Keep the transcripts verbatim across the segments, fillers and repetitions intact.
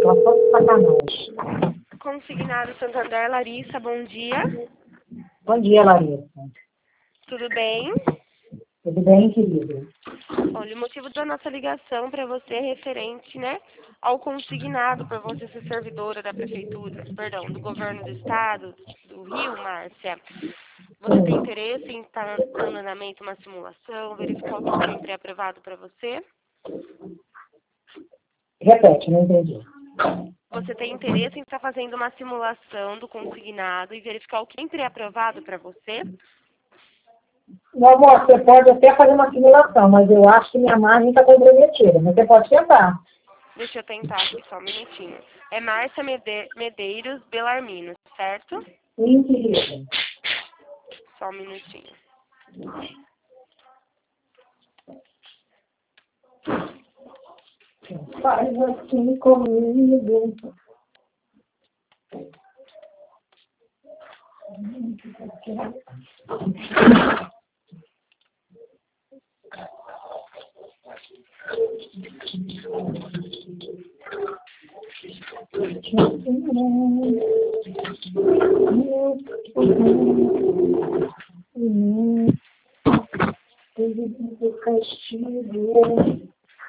ela só de sacanagem. Consignado Santander, Larissa, bom dia. Bom dia, Larissa. Tudo bem? Tudo bem, querida? Olha, o motivo da nossa ligação para você é referente, né, ao consignado por você ser servidora da prefeitura, perdão, do governo do estado do Rio, Márcia. Você tem interesse em estar dando andamento uma simulação, verificar o que tem pré-aprovado para você? Repete, não entendi. Você tem interesse em estar fazendo uma simulação do consignado e verificar o que tem pré-aprovado para você? Meu amor, você pode até fazer uma simulação, mas eu acho que minha margem está comprometida. Mas você pode tentar. Deixa eu tentar aqui só um minutinho. É Márcia Mede- Medeiros Belarmino, certo? Sim, querida. Só um minutinho. Faz assim comigo. Castigo.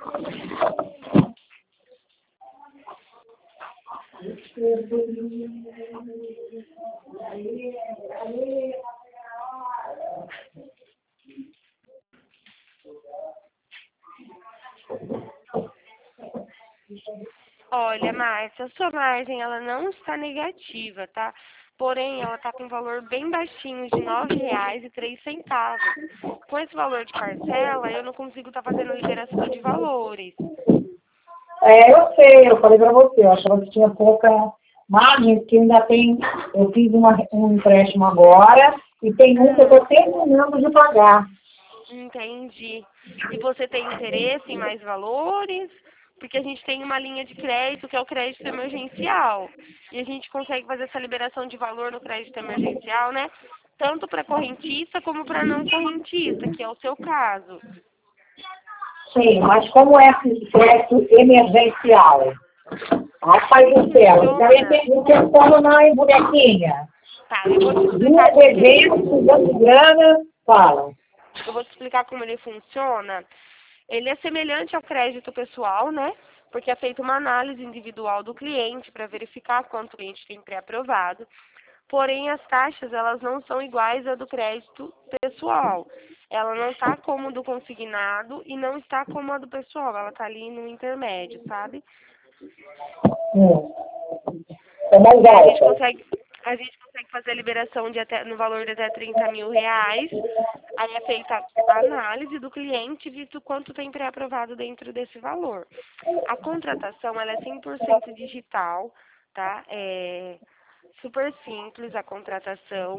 Olha, Márcia, a sua margem ela não está negativa, tá? Porém, ela está com um valor bem baixinho de nove reais e três centavos. Com esse valor de parcela, eu não consigo estar fazendo liberação de valores. É, eu sei, eu falei pra você, eu achava que tinha pouca margem, porque ainda tem, eu fiz uma, um empréstimo agora e tem um que eu estou terminando de pagar. Entendi. E você tem interesse em mais valores? Porque a gente tem uma linha de crédito que é o crédito emergencial. E a gente consegue fazer essa liberação de valor no crédito emergencial, né? Tanto para correntista como para não correntista, que é o seu caso. Sim, mas como é esse crédito emergencial? Rapaz do céu, então eu tenho que como não, hein, bonequinha? Tá, eu vou te explicar Duas como ele eventos, usando grana, fala. Eu vou te explicar como ele funciona. Ele é semelhante ao crédito pessoal, né? Porque é feita uma análise individual do cliente para verificar quanto o cliente tem pré-aprovado. Porém, as taxas, elas não são iguais à do crédito pessoal. Ela não está como do consignado e não está como a do pessoal. Ela está ali no intermédio, sabe? Hum. É mais A gente alta. consegue, a gente consegue fazer a liberação de até, no valor de até trinta mil reais. Aí é feita a análise do cliente, visto quanto tem pré-aprovado dentro desse valor. A contratação, ela é cem por cento digital, tá? É super simples a contratação.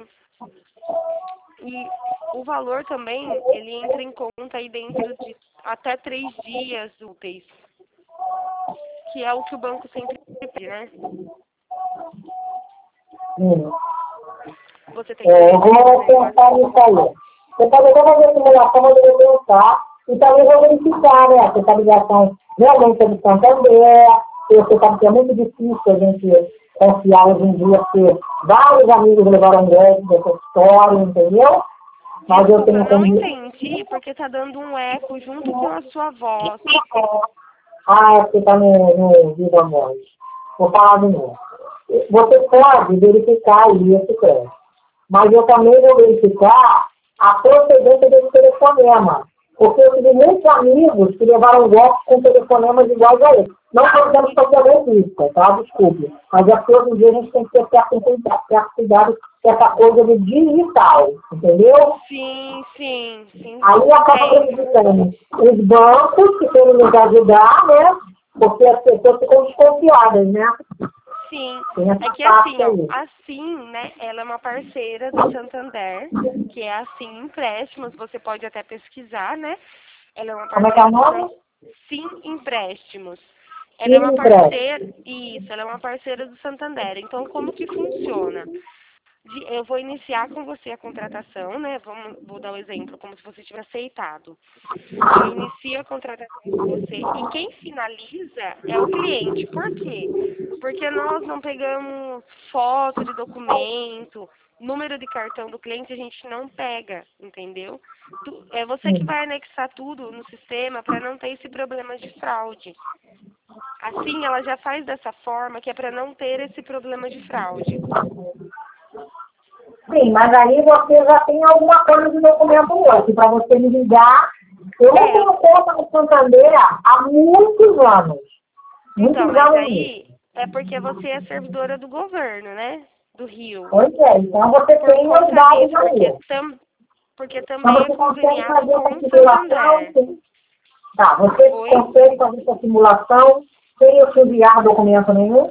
E o valor também, ele entra em conta aí dentro de até três dias úteis, que é o que o banco sempre pede, né? Hum. Você tem É, eu interesse em vou fazer uma... pensar nisso aí. Você pode até fazer a simulação, mas eu vou pensar. E talvez eu verificar, né? Se essa ligação realmente é de Santander. Você sabe que é muito difícil a gente confiar hoje em dia, porque vários amigos levaram greve dessa história, entendeu? Mas eu Desculpa, tenho eu não como... entendi, porque tá dando um eco junto com a sua voz. Ah, é porque está no, no Viva Voz. Vou falar de novo. Você pode verificar aí esse crédito. Mas eu também vou verificar a procedência desse telefonema. Porque eu tive muitos amigos que levaram golpes com telefonemas iguais a esse. Não estou dizendo que isso é golpista, tá? Desculpe. Mas é que hoje em dia a gente tem que ter certo cuidado, certo cuidado com essa coisa do digital, entendeu? Sim, sim, sim. Aí acaba prejudicando os bancos que querem nos ajudar, né? Porque as pessoas ficam desconfiadas, né? Sim, Tem essa é que parte assim, ó, aí. assim, né, ela é uma parceira do Santander, que é assim, empréstimos, você pode até pesquisar, né? Ela é uma Como é que é parceira o do nome? San... Sim Empréstimos. Ela é uma Empréstimo. parceira, isso, ela é uma parceira do Santander. Então, como que funciona? de, eu vou iniciar com você a contratação, né? Vamos, vou dar um exemplo, como se você tivesse aceitado. Eu inicio a contratação com você e quem finaliza é o cliente. Por quê? Porque nós não pegamos foto de documento, número de cartão do cliente, a gente não pega, entendeu? Tu, é você que Sim. vai anexar tudo no sistema para não ter esse problema de fraude. Assim, ela já faz dessa forma que é para não ter esse problema de fraude. Sim, mas aí você já tem alguma coisa de documento hoje, para você me ligar. Eu não É, tenho conta no Santander há muitos anos. Muitos então, mas anos aí mesmo. é porque você é servidora do governo, né? Do Rio. Pois é, então você Por tem os conta dados disso, porque, aí. tam, porque Então também é você consegue conveniado fazer com essa o simulação, Santander. sim. Tá, você Oi? consegue fazer essa simulação sem eu te enviar documento nenhum?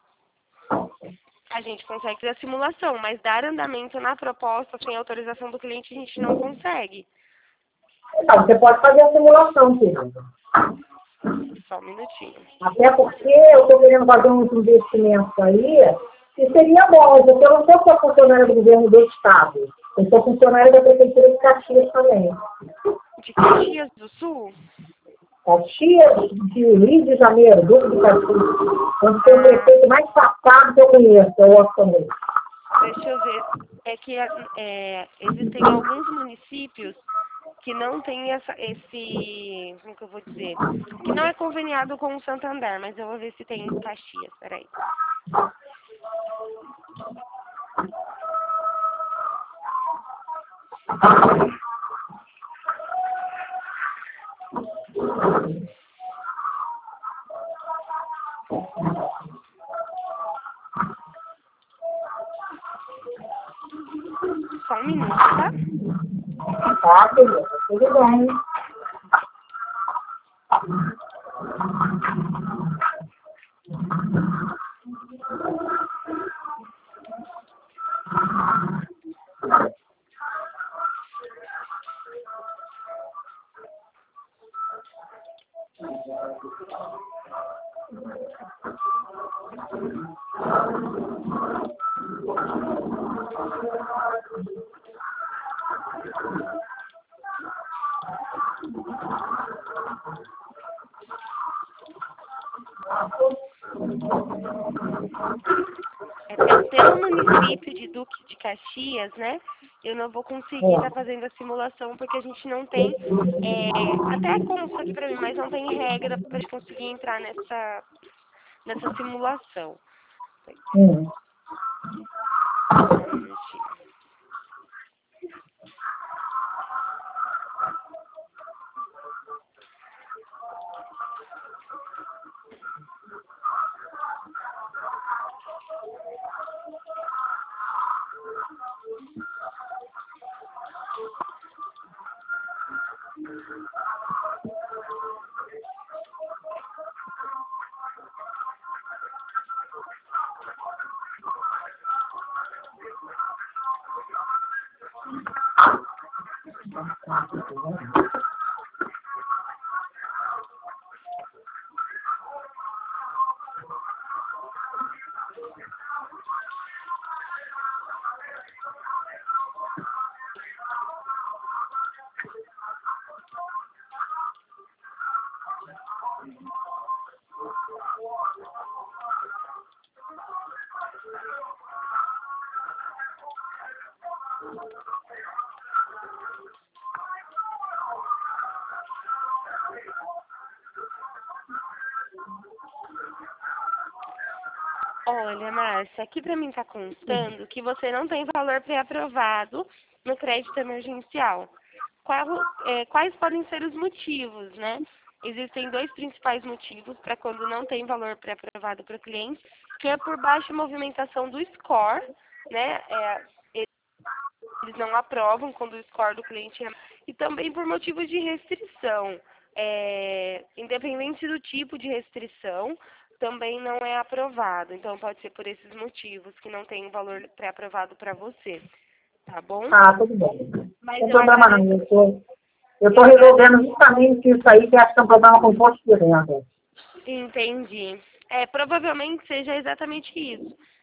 A gente consegue fazer a simulação, mas dar andamento na proposta sem autorização do cliente a gente não consegue. Então, você pode fazer a simulação, querido. Só um minutinho. Até porque eu estou querendo fazer uns investimentos aí, e seria bom, porque eu não sou só funcionária do governo do Estado, eu sou funcionária da Prefeitura de Caxias também. De Caxias do Sul? Caxias, de Rio de Janeiro, Duque de Caxias, onde tem o Ah, prefeito mais safado que eu conheço, é o Orçamento. deixa eu ver. É que é, existem alguns municípios que não tem essa, esse, como que eu vou dizer, que não é conveniado com o Santander, mas eu vou ver se tem em Caxias, peraí. Só um minuto, tá? Tá, querida, tudo bem. É, pe- pelo município de Duque de Caxias, né? Eu não vou conseguir estar É. fazendo a simulação porque a gente não tem, é, até consta aqui pra mim, mas não tem regra para conseguir entrar nessa, nessa simulação. Hum. Só um minutinho. Olha, Márcia, aqui para mim está constando que você não tem valor pré-aprovado no crédito emergencial. Qual- é, quais podem ser os motivos, né? Existem dois principais motivos para quando não tem valor pré-aprovado para o cliente, que é por baixa movimentação do score, né? É, eles não aprovam quando o score do cliente é... E também por motivos de restrição. É, independente do tipo de restrição, também não é aprovado. Então, pode ser por esses motivos que não tem um valor pré-aprovado para você. Tá bom? Ah, tudo bem. Não Mas tem eu problema não. agradeço. Eu tô, eu tô Eu agradeço. resolvendo justamente isso aí, que acho que é um problema com imposto de renda. Entendi. É, provavelmente seja exatamente isso.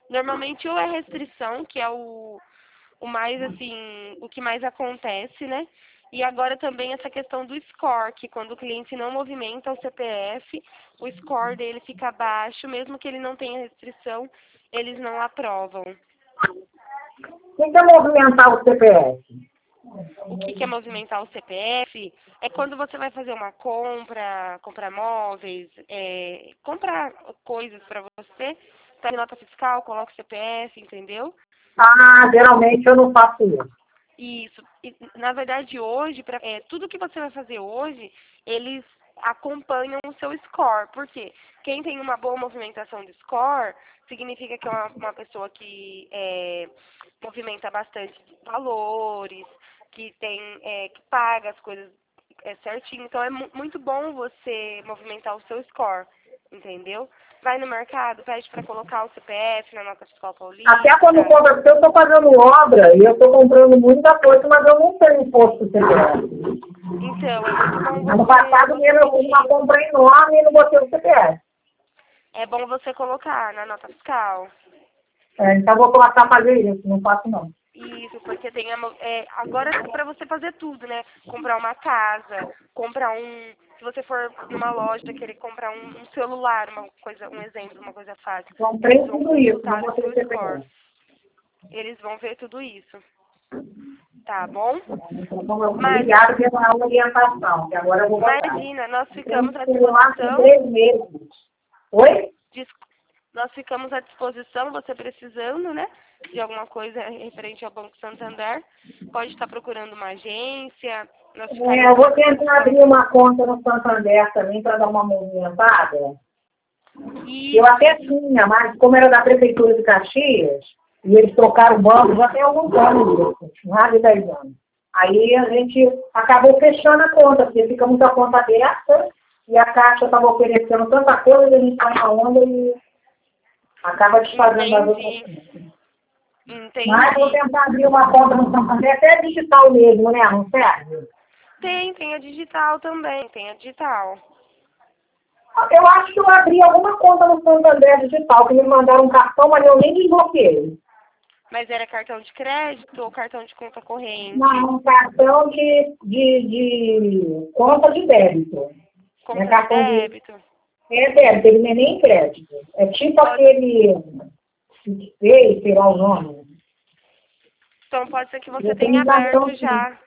Normalmente ou é restrição, que é o, o mais assim, o que mais acontece, né? E agora também essa questão do score, que quando o cliente não movimenta o C P F, o score dele fica baixo, mesmo que ele não tenha restrição, eles não aprovam. O que é movimentar o C P F? O que que é movimentar o C P F? É quando você vai fazer uma compra, comprar móveis, é, comprar coisas para você, tá em nota fiscal, coloca o C P F, entendeu? Ah, geralmente eu não faço isso. Isso. E, na verdade, hoje, pra, é, tudo que você vai fazer hoje, eles acompanham o seu score. Por quê? Quem tem uma boa movimentação de score, significa que é uma, uma pessoa que é, movimenta bastante valores, que tem, é, que paga as coisas é, certinho. Então, é mu muito bom você movimentar o seu score, entendeu? Vai no mercado, pede para colocar o C P F na nota fiscal paulista. Até quando compra, porque eu estou fazendo obra e eu estou comprando muita coisa, mas eu não tenho imposto do C P F. Então, é muito bom você... Ano passado mesmo eu fiz uma compra enorme e não botei o C P F. É bom você colocar na nota fiscal. É, então vou colocar a fazer isso, não faço não. Isso, porque tem a, mo- é, agora para você fazer tudo, né? Comprar uma casa, comprar um, se você for numa loja querer comprar um, um celular, uma coisa, um exemplo, uma coisa fácil. Comprei Eles vão tudo isso, não consultar o botei o seu C P score. F. Eles vão ver tudo isso. Tá bom? Então, Mas, obrigada pela orientação, que agora eu vou botar. imagina, nós ficamos à Tem lá por disposição. três meses. Oi? Dis- Nós ficamos à disposição, você precisando, né, de alguma coisa referente ao Banco Santander, pode estar procurando uma agência. Nós É, eu vou tentar abrir uma conta no Santander também para dar uma movimentada. E Eu até tinha, mas como era da Prefeitura de Caxias, e eles trocaram o banco, já tem alguns anos isso, mais de dez anos. Aí a gente acabou fechando a conta, porque fica muita conta aberta, e a Caixa estava oferecendo tanta coisa, a gente está na onda e acaba desfazendo as outras coisas. Entendi. Mas vou tentar abrir uma conta no Santander, até digital mesmo, né? Não serve? Tem, tem a digital também, tem a digital. Eu acho que eu abri alguma conta no Santander digital, que me mandaram um cartão, mas eu nem desbloqueei. Mas era cartão de crédito ou cartão de conta corrente? Não, um cartão de, de, de conta de débito. Conta É cartão de de débito? É débito, ele não é nem crédito. É tipo Pode... aquele, sei, sei lá o nome. Então pode ser que você Eu tenha tenho cartão aberto já.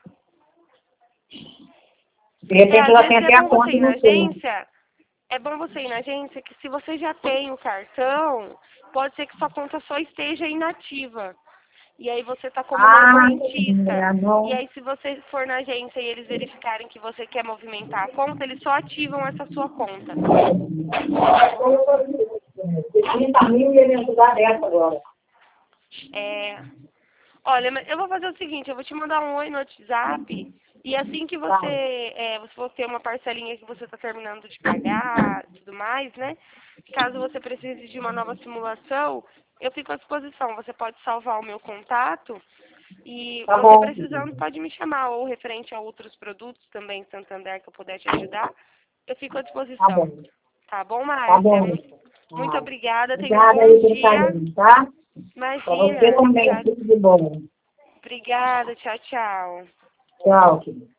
De repente É, às ela vezes tem é até a bom conta você e ir na não tem. agência. É bom você ir na agência que se você já tem o cartão, pode ser que sua conta só esteja inativa. E aí você está como Ah, não correntista. é, não. E aí se você for na agência e eles verificarem que você quer movimentar a conta, eles só ativam essa sua conta. trinta mil e ele ia ajudar dessa agora. É... Olha, mas eu vou fazer o seguinte, eu vou te mandar um oi no WhatsApp e assim que Tá. você, é, você for ter uma parcelinha que você está terminando de pagar e tudo mais, né? Caso você precise de uma nova simulação, eu fico à disposição. Você pode salvar o meu contato e Tá você bom. precisando pode me chamar ou referente a outros produtos também, Santander, que eu puder te ajudar. Eu fico à Tá disposição. bom. Tá bom, Tá Márcia? bom. Muito, muito Ah, obrigada. Tenha um obrigada bom aí pelo dia. carinho, tá? Pra você Imagina. também, Tchau. tudo de bom. Obrigada. Tchau, tchau. Tchau, querido.